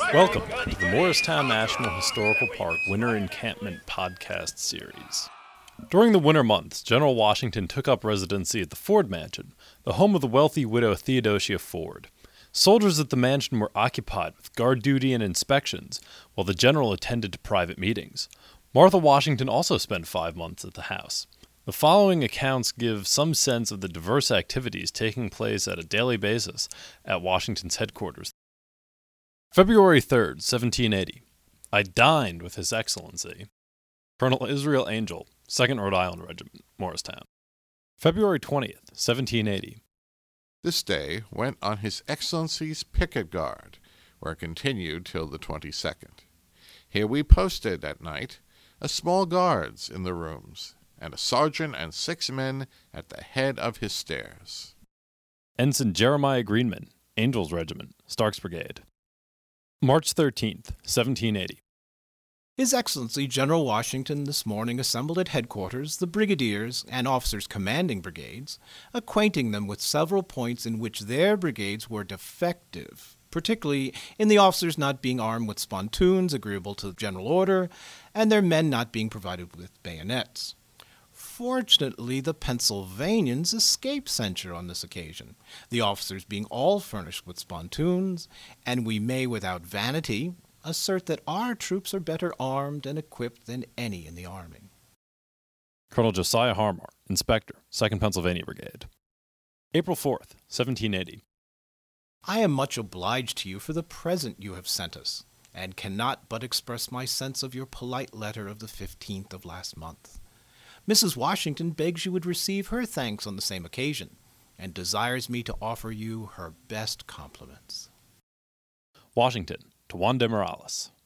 Welcome to the Morristown National Historical Park Winter Encampment Podcast Series. During the winter months, General Washington took up residency at the Ford Mansion, the home of the wealthy widow Theodosia Ford. Soldiers at the mansion were occupied with guard duty and inspections, while the general attended to private meetings. Martha Washington also spent 5 months at the house. The following accounts give some sense of the diverse activities taking place at a daily basis at Washington's headquarters. February 3rd, 1780. I dined with His Excellency. Colonel Israel Angel, 2nd Rhode Island Regiment, Morristown. February 20th, 1780. This day went on His Excellency's picket guard, where it continued till the 22nd. Here we posted at night a small guards in the rooms, and a sergeant and 6 men at the head of his stairs. Ensign Jeremiah Greenman, Angel's Regiment, Stark's Brigade. March 13th, 1780. His Excellency General Washington this morning assembled at headquarters the brigadiers and officers commanding brigades, acquainting them with several points in which their brigades were defective, particularly in the officers not being armed with spontoons agreeable to general order, and their men not being provided with bayonets. Fortunately, the Pennsylvanians escaped censure on this occasion, the officers being all furnished with spontoons, and we may without vanity assert that our troops are better armed and equipped than any in the army. Colonel Josiah Harmar, Inspector, 2nd Pennsylvania Brigade. April 4th, 1780. I am much obliged to you for the present you have sent us, and cannot but express my sense of your polite letter of the 15th of last month. Mrs. Washington begs you would receive her thanks on the same occasion, and desires me to offer you her best compliments. Washington, to Juan de Morales.